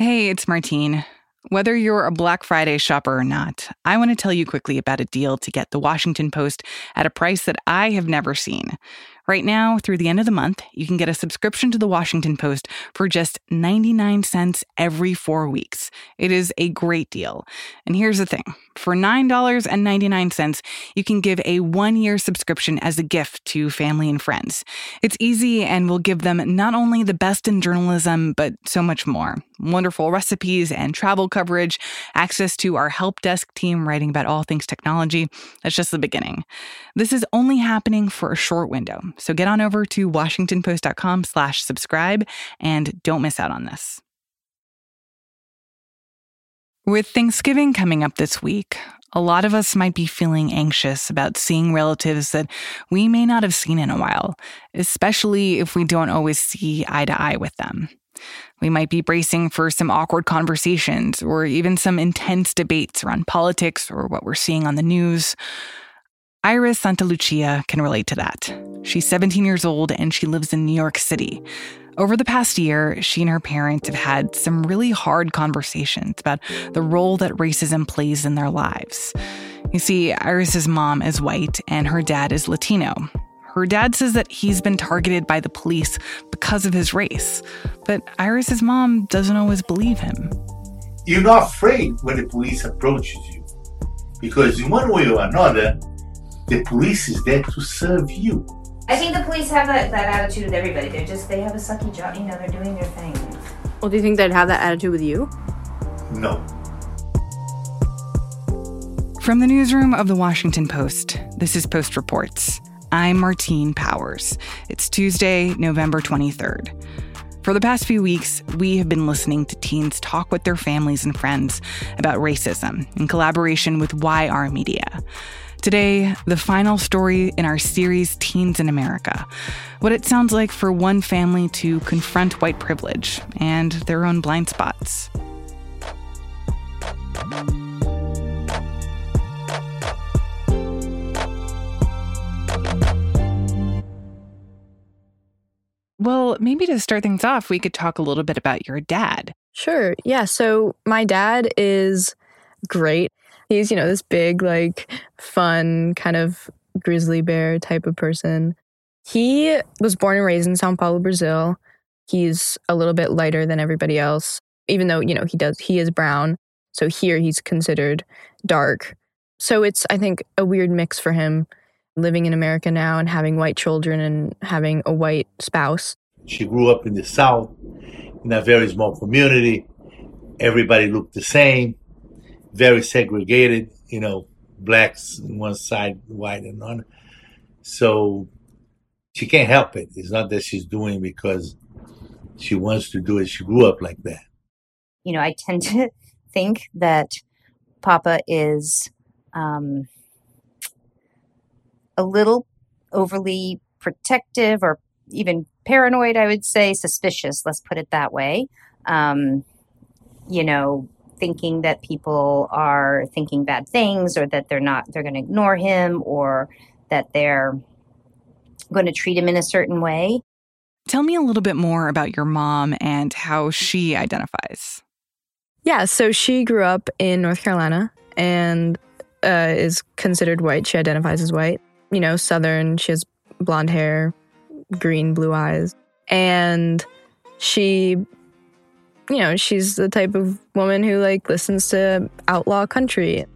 Hey, it's Martine. Whether you're a Black Friday shopper or not, I want to tell you quickly about a deal to get The Washington Post at a price that I have never seen. Right now, through the end of the month, you can get a subscription to The Washington Post for just 99 cents every 4 weeks. It is a great deal. And here's the thing. For $9.99, you can give a 1-year subscription as a gift to family and friends. It's easy and will give them not only the best in journalism, but so much more. Wonderful recipes and travel coverage, access to our help desk team writing about all things technology. That's just the beginning. This is only happening for a short window. So get on over to washingtonpost.com/subscribe and don't miss out on this. With Thanksgiving coming up this week, a lot of us might be feeling anxious about seeing relatives that we may not have seen in a while, especially if we don't always see eye to eye with them. We might be bracing for some awkward conversations or even some intense debates around politics or what we're seeing on the news. Iris Santalucia can relate to that. She's 17 years old and she lives in New York City. Over the past year, she and her parents have had some really hard conversations about the role that racism plays in their lives. You see, Iris's mom is white and her dad is Latino. Her dad says that he's been targeted by the police because of his race, but Iris's mom doesn't always believe him. You're not afraid when the police approaches you, because in one way or another, the police is there to serve you. I think the police have that attitude with everybody. They have a sucky job, they're doing their thing. Well, do you think they'd have that attitude with you? No. From the newsroom of The Washington Post, this is Post Reports. I'm Martine Powers. It's Tuesday, November 23rd. For the past few weeks, we have been listening to teens talk with their families and friends about racism in collaboration with YR Media. Today, the final story in our series, Teens in America. What it sounds like for one family to confront white privilege and their own blind spots. Well, maybe to start things off, we could talk a little bit about your dad. Sure. Yeah. So my dad is great. He's, this big, fun, kind of grizzly bear type of person. He was born and raised in São Paulo, Brazil. He's a little bit lighter than everybody else, even though, he is brown. So here he's considered dark. So it's, I think, a weird mix for him living in America now and having white children and having a white spouse. She grew up in the South, in a very small community. Everybody looked the same. Very segregated, blacks on one side, white on another. So she can't help it. It's not that she's doing it because she wants to do it. She grew up like that. I tend to think that Papa is a little overly protective or even paranoid, I would say, suspicious, let's put it that way. Thinking that people are thinking bad things or that they're going to ignore him or that they're going to treat him in a certain way. Tell me a little bit more about your mom and how she identifies. Yeah, so she grew up in North Carolina and is considered white. She identifies as white. Southern. She has blonde hair, green, blue eyes. And she... she's the type of woman who, listens to outlaw country.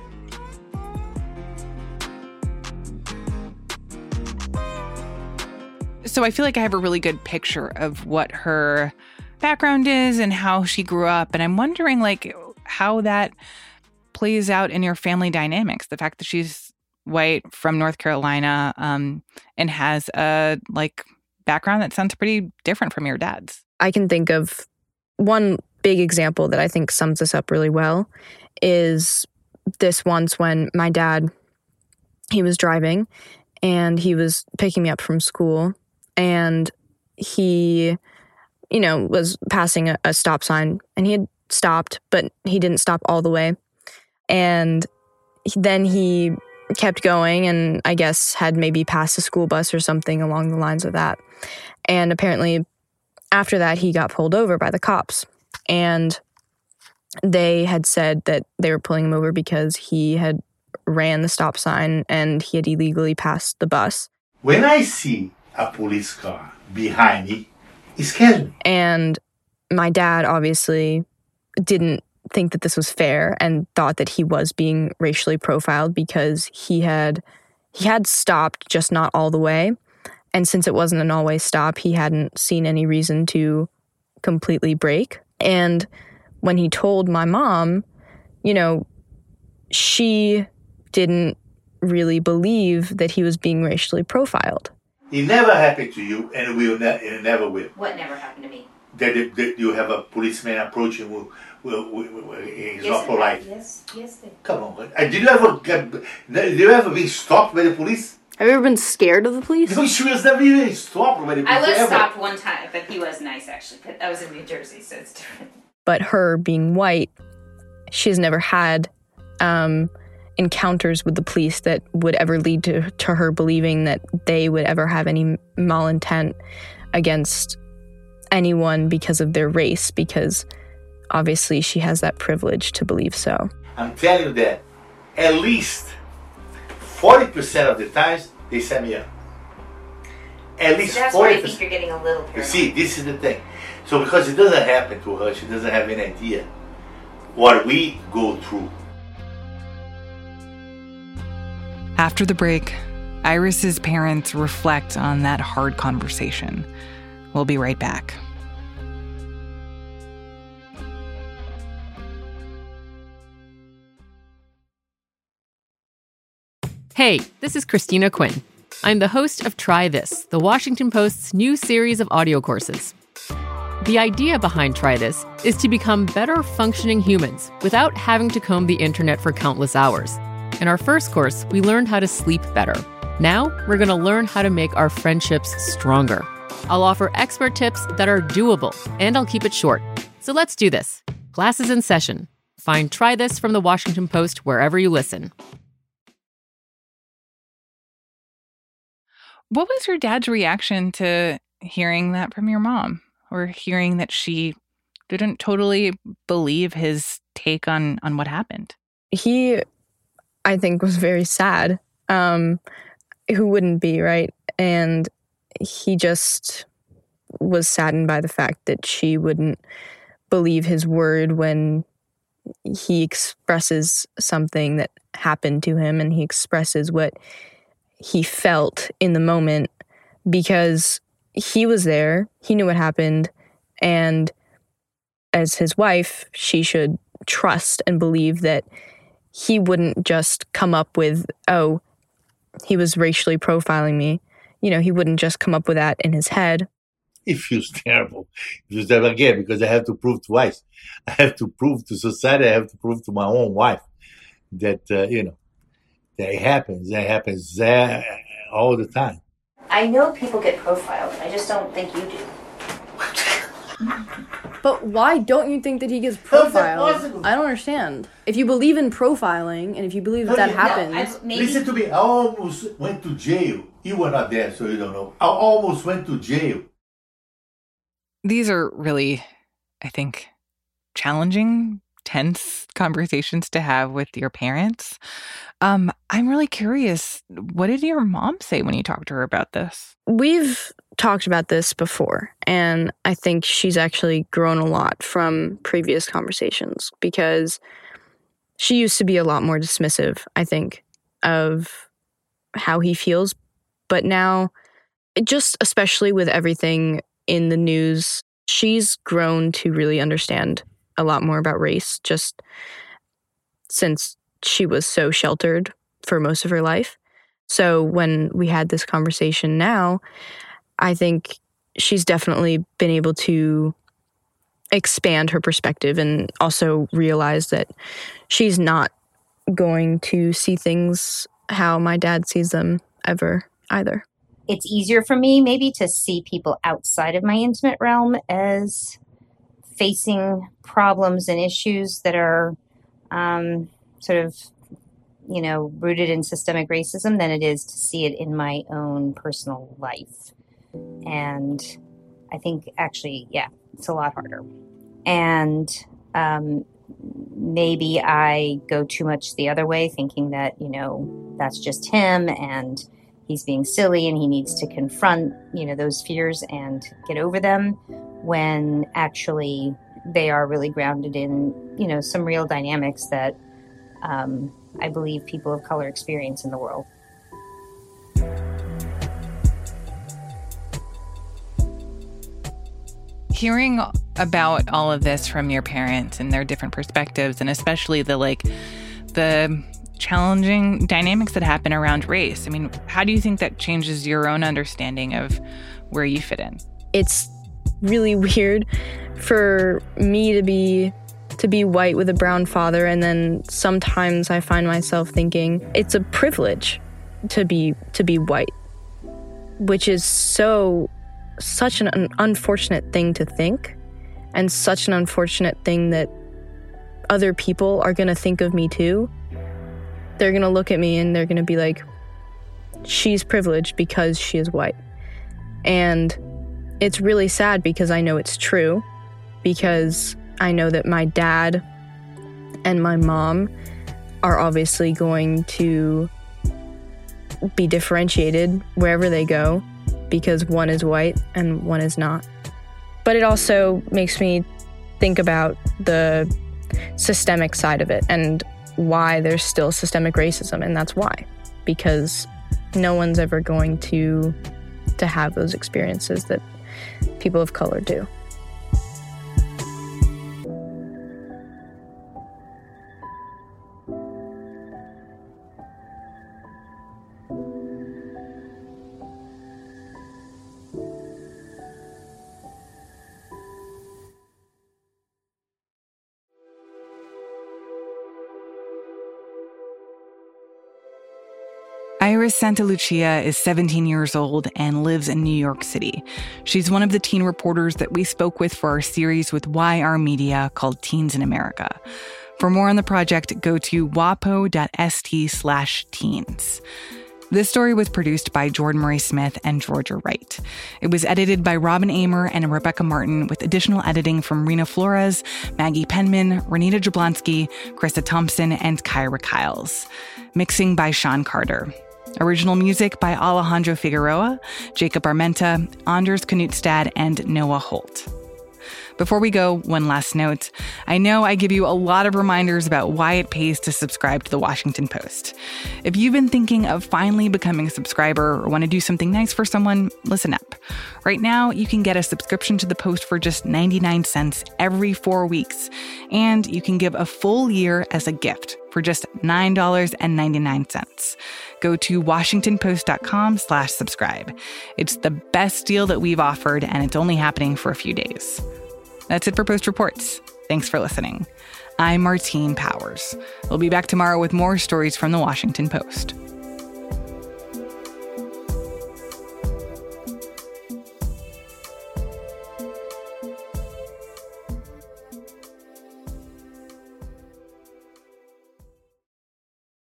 So I feel like I have a really good picture of what her background is and how she grew up. And I'm wondering, how that plays out in your family dynamics. The fact that she's white from North Carolina and has a, background that sounds pretty different from your dad's. I can think of one big example that I think sums this up really well is this once when my dad, he was driving and he was picking me up from school and he, was passing a stop sign and he had stopped, but he didn't stop all the way. And then he kept going and I guess had maybe passed a school bus or something along the lines of that. And apparently after that, he got pulled over by the cops. And They had said that they were pulling him over because he had ran the stop sign and he had illegally passed the bus. When I see a police car behind me, it scares me. And my dad obviously didn't think that this was fair and thought that he was being racially profiled because he had stopped, just not all the way. And since it wasn't an all-way stop, he hadn't seen any reason to completely brake. And when he told my mom, she didn't really believe that he was being racially profiled. It never happened to you, and it never will. What never happened to me? That you have a policeman approach you he's not polite. Yes. Come on, did you ever be stopped by the police? Have you ever been scared of the police? No, she was never even stopped by the police. I was stopped one time, but he was nice actually. But I was in New Jersey, so it's different. But her being white, she has never had encounters with the police that would ever lead to her believing that they would ever have any malintent against anyone because of their race, because obviously she has that privilege to believe so. I'm telling you that at least 40% of the times they set me up. At least 40%. That's why I think you're getting a little paranoid. You see, this is the thing. So because it doesn't happen to her, she doesn't have any idea what we go through. After the break, Iris's parents reflect on that hard conversation. We'll be right back. Hey, this is Christina Quinn. I'm the host of Try This, the Washington Post's new series of audio courses. The idea behind Try This is to become better functioning humans without having to comb the internet for countless hours. In our first course, we learned how to sleep better. Now, we're going to learn how to make our friendships stronger. I'll offer expert tips that are doable, and I'll keep it short. So let's do this. Class is in session. Find Try This from the Washington Post wherever you listen. What was your dad's reaction to hearing that from your mom, or hearing that she didn't totally believe his take on what happened? He, I think, was very sad. Who wouldn't be, right? And he just was saddened by the fact that she wouldn't believe his word when he expresses something that happened to him and he expresses what he felt in the moment, because he was there, he knew what happened, and as his wife, she should trust and believe that he wouldn't just come up with, oh, he was racially profiling me. He wouldn't just come up with that in his head. It feels terrible. It feels terrible again because I have to prove twice. I have to prove to society, I have to prove to my own wife that, that it happens. It happens all the time. I know people get profiled. I just don't think you do. But why don't you think that he gets profiled? I don't understand. If you believe in profiling, and if you believe that happens... Listen to me. I almost went to jail. You were not there, so you don't know. I almost went to jail. These are really, I think, challenging, tense conversations to have with your parents. I'm really curious, what did your mom say when you talked to her about this? We've talked about this before, and I think she's actually grown a lot from previous conversations, because she used to be a lot more dismissive, I think, of how he feels. But now, just especially with everything in the news, she's grown to really understand a lot more about race, just since she was so sheltered for most of her life. So when we had this conversation now, I think she's definitely been able to expand her perspective and also realize that she's not going to see things how my dad sees them ever either. It's easier for me maybe to see people outside of my intimate realm as facing problems and issues that are sort of, rooted in systemic racism than it is to see it in my own personal life. And I think actually, it's a lot harder. And maybe I go too much the other way, thinking that, that's just him and he's being silly and he needs to confront, those fears and get over them, when actually they are really grounded in, some real dynamics that I believe people of color experience in the world. Hearing about all of this from your parents and their different perspectives, and especially the challenging dynamics that happen around race, I mean, how do you think that changes your own understanding of where you fit in? It's really weird for me to be white with a brown father, and then sometimes I find myself thinking it's a privilege to be white, which is such an unfortunate thing to think, and such an unfortunate thing that other people are going to think of me too. They're going to look at me and they're going to be like, she's privileged because she is white. And it's really sad because I know it's true, because I know that my dad and my mom are obviously going to be differentiated wherever they go, because one is white and one is not. But it also makes me think about the systemic side of it and why there's still systemic racism, and that's why. Because no one's ever going to have those experiences that people of color do. Iris Santalucia is 17 years old and lives in New York City. She's one of the teen reporters that we spoke with for our series with YR Media called Teens in America. For more on the project, go to wapo.st/teens. This story was produced by Jordan Murray Smith and Georgia Wright. It was edited by Robin Amer and Rebecca Martin, with additional editing from Rena Flores, Maggie Penman, Renita Jablonski, Krista Thompson, and Kyra Kyles. Mixing by Sean Carter. Original music by Alejandro Figueroa, Jacob Armenta, Anders Knutstad, and Noah Holt. Before we go, one last note. I know I give you a lot of reminders about why it pays to subscribe to The Washington Post. If you've been thinking of finally becoming a subscriber or want to do something nice for someone, listen up. Right now, you can get a subscription to the Post for just 99 cents every 4 weeks, and you can give a full year as a gift for just $9.99. Go to WashingtonPost.com/subscribe. It's the best deal that we've offered, and it's only happening for a few days. That's it for Post Reports. Thanks for listening. I'm Martine Powers. We'll be back tomorrow with more stories from The Washington Post.